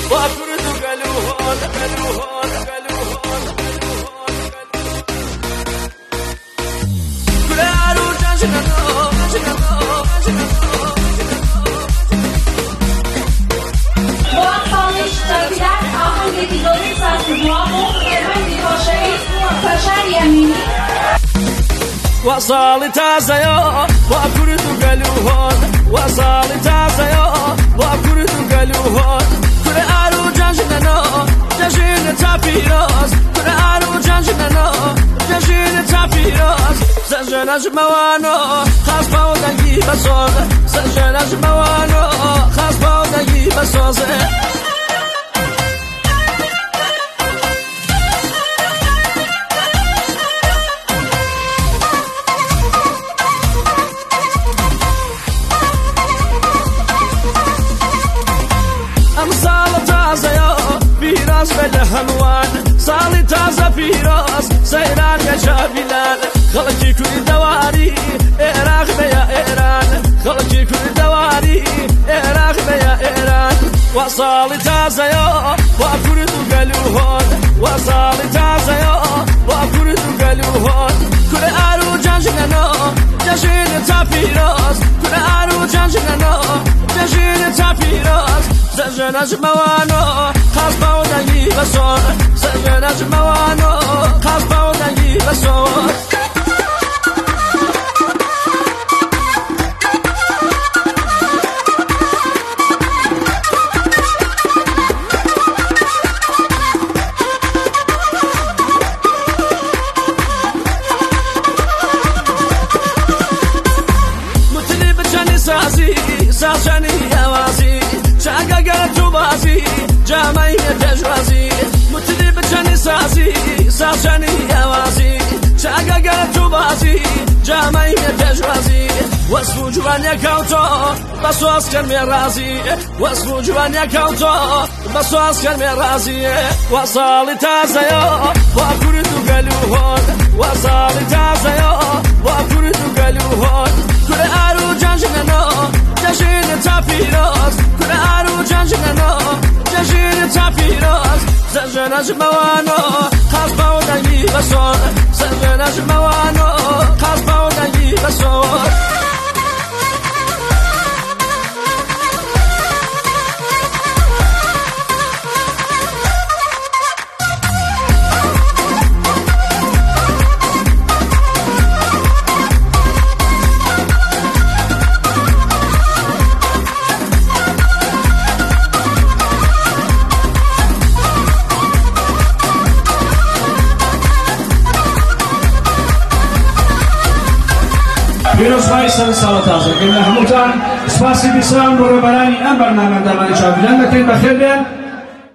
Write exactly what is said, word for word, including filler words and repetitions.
وأكرد قلوهون قلوهون قلوهون كل عروج أجنبو أجنبو أجنبو موفقش تبدیل آهنگ دیگری ساز موافق ارائه باشید فشار یمینی وصالي تازيا وأكرد قلوهون وصالي تازيا وأكرد قلوهون كل عروج جنجنو جنجن تابيروز كل عروج جنجنو جنجن تابيروز سجن أجموانو خاص بودنجي بسوز سجن أجموانو خاص بودنجي بسوز پیراز بله هموان سالی تازه پیراز سیران یا جابیلان خلقی کوی دواری عراق بیا ایران خلقی کوی دواری عراق بیا ایران و سالی تازه یا و کرد و گلوهون و سالی تازه یا و کرد و گلوهون کل آرو جنجنو جشن تا پیراز کل آرو جنجنو جشن تا پیراز سجن أجموانو خاص بودنجي بسور سجن أجموانو خاص بودنجي بسور متني بجاني سازي سازاني يوازي شاقا قلتو بازي جامعي تجوازي متني بجاني سازي سازاني يوازي شاقا قلتو بازي جامعي تجوازي وصفو جوانيا كوتو بسواس كان ميرازي وصفو جوانيا كوتو بسواس كان ميرازي وصالي تازيو وأكرد قلوهون وصالي تازيو وأكرد قلوهون كل آرو جنجنو جشن تابيروز كل آرو جنجنو جشن تابيروز سجن أجموانو خاص بودنجي بسور سجن أجموانو خاص بودنجي بسور پیروز خواهیستان سالات آزاد که محمودان سپاسی بسیار برای برای این برنامه در من جا بیدن بکنید بخیر بیان